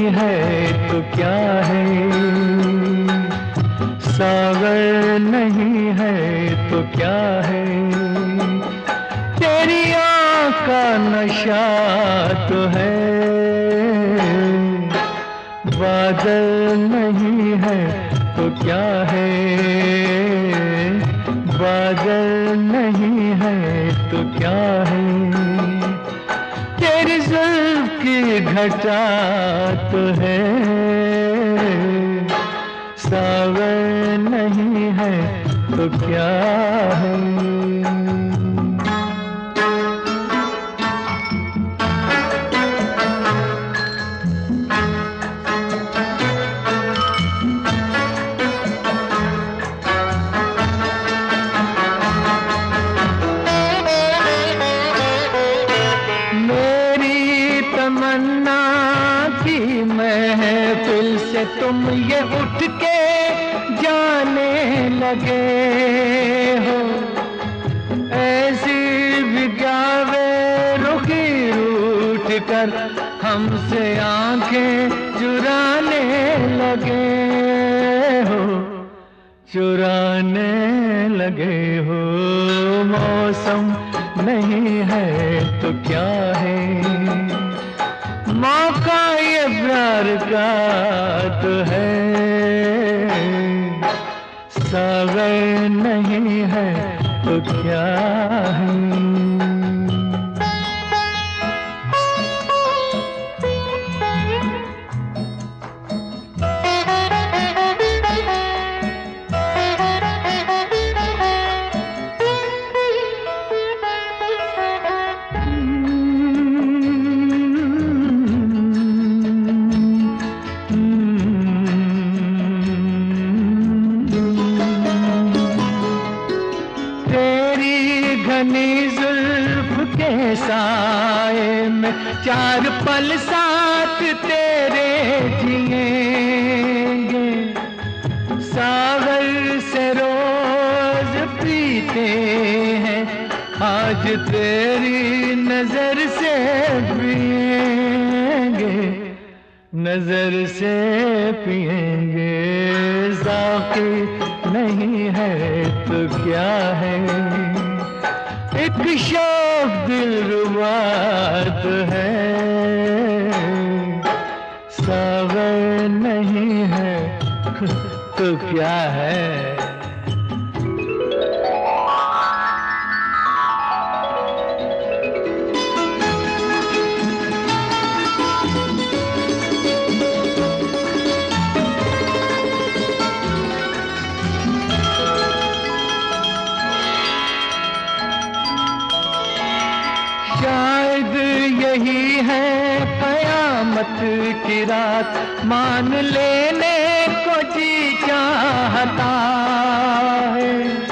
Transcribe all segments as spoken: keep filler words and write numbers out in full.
है तो क्या है, सावर नहीं है तो क्या है, तेरी आँख का नशा तो है, बादल नहीं है तो क्या है, बादल नहीं है तो क्या है, तेरी जुल्फ की घटा तो है, सावर नहीं है तो क्या है। तमन्ना की महफिल से तुम ये उठ के जाने लगे हो, ऐसी विज्ञावे रुखी रूठ कर हमसे आंखें चुराने लगे हो, चुराने लगे हो। मौसम नहीं है तो क्या है, मौका ये प्यार का तो है, सागर नहीं है तो क्या है। घनी जुल्फ के साए में चार पल साथ तेरे जिएंगे, सागर से रोज पीते हैं आज तेरी नजर से पिएंगे, नजर से पिएंगे। साकी नहीं है तो क्या है, एक शौक दिलरुबा तो है, सावर नहीं है तो क्या है। शायद यही है कयामत की रात, मान लेने को जी चाहता है,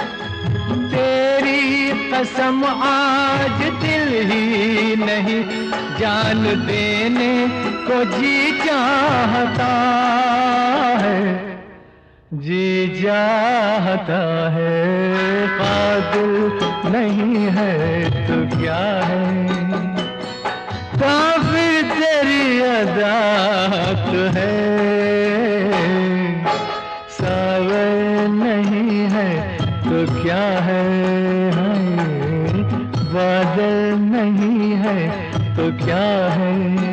तेरी कसम आज दिल ही नहीं जान देने को जी चाहता है, जी चाहता है। कादिर नहीं है तो क्या है, काफिर तेरी अदा तो है, सावर नहीं है तो क्या है, बादल नहीं है तो क्या है।